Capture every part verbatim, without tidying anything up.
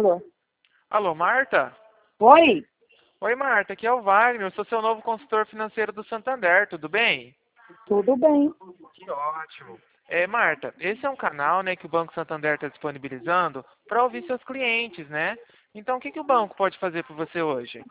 Alô? Alô, Marta? Oi? Oi, Marta, aqui é o Wagner, eu sou seu novo consultor financeiro do Santander, tudo bem? Tudo bem. Que ótimo. É, Marta, esse é um canal, né, que o Banco Santander está disponibilizando para ouvir seus clientes, né? Então, o que, que o banco pode fazer por você hoje?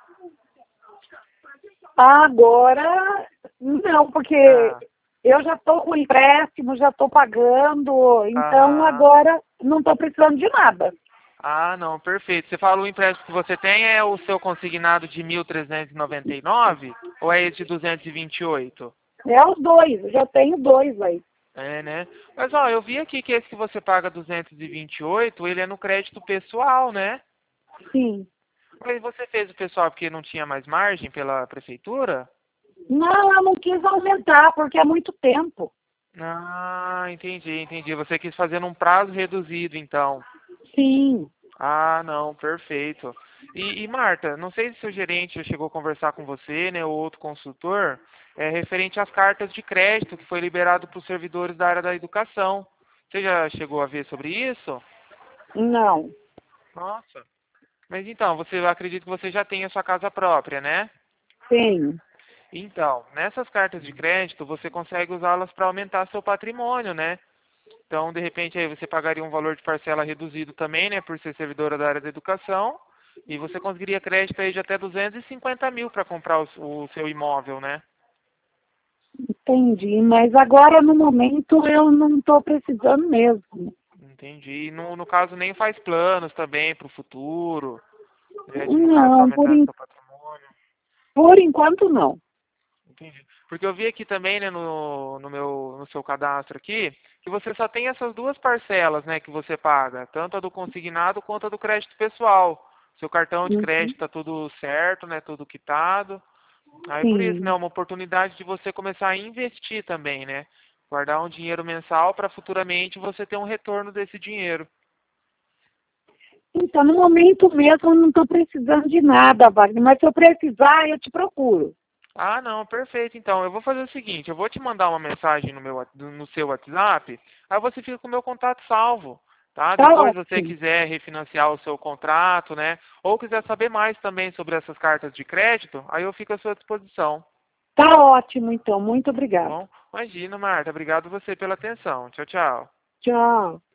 Agora, não, porque Ah, eu já estou com empréstimo, já estou pagando, então aham. agora não estou precisando de nada. Ah, não, perfeito. Você fala o empréstimo que você tem é o seu consignado de mil trezentos e noventa e nove ou é esse de duzentos e vinte e oito? É os dois, eu já tenho dois aí. É, né? Mas, ó, eu vi aqui que esse que você paga duzentos e vinte e oito, ele é no crédito pessoal, né? Sim. Mas você fez o pessoal porque não tinha mais margem pela prefeitura? Não, eu não quis aumentar, porque é muito tempo. Ah, entendi, entendi. Você quis fazer num prazo reduzido, então. Sim. Ah, não, perfeito. E, e, Marta, não sei se o gerente já chegou a conversar com você, né, ou outro consultor, é referente às cartas de crédito que foi liberado para os servidores da área da educação. Você já chegou a ver sobre isso? Não. Nossa. Mas então, você acredita que você já tem a sua casa própria, né? Tenho. Então, nessas cartas de crédito, você consegue usá-las para aumentar seu patrimônio, né? Então, de repente, aí você pagaria um valor de parcela reduzido também, né, por ser servidora da área da educação, e você conseguiria crédito aí de até duzentos e cinquenta mil para comprar o, o seu imóvel, né? Entendi. Mas agora, no momento, eu não estou precisando mesmo. Entendi. E no, no caso, nem faz planos também para o futuro, né, de, no caso, Não, por, aumentar en- seu patrimônio. por enquanto não. Entendi. Porque eu vi aqui também, né, no, no meu, no seu cadastro aqui, que você só tem essas duas parcelas, né, que você paga, tanto a do consignado quanto a do crédito pessoal. Seu cartão de Uhum. crédito tá tudo certo, né, tudo quitado. Aí por isso, né, Sim. uma oportunidade de você começar a investir também, né? Guardar um dinheiro mensal para futuramente você ter um retorno desse dinheiro. Então, no momento mesmo, eu não estou precisando de nada, Wagner, mas se eu precisar, eu te procuro. Ah, não, perfeito. Então, eu vou fazer o seguinte, eu vou te mandar uma mensagem no meu, wa- no seu WhatsApp, aí você fica com o meu contato salvo, tá? Tá Depois você ótimo. quiser refinanciar o seu contrato, né? Ou quiser saber mais também sobre essas cartas de crédito, aí eu fico à sua disposição, Tá ótimo, então. Muito tá obrigada. bom? Imagina, Marta, obrigado você pela atenção. Tchau, tchau. Tchau.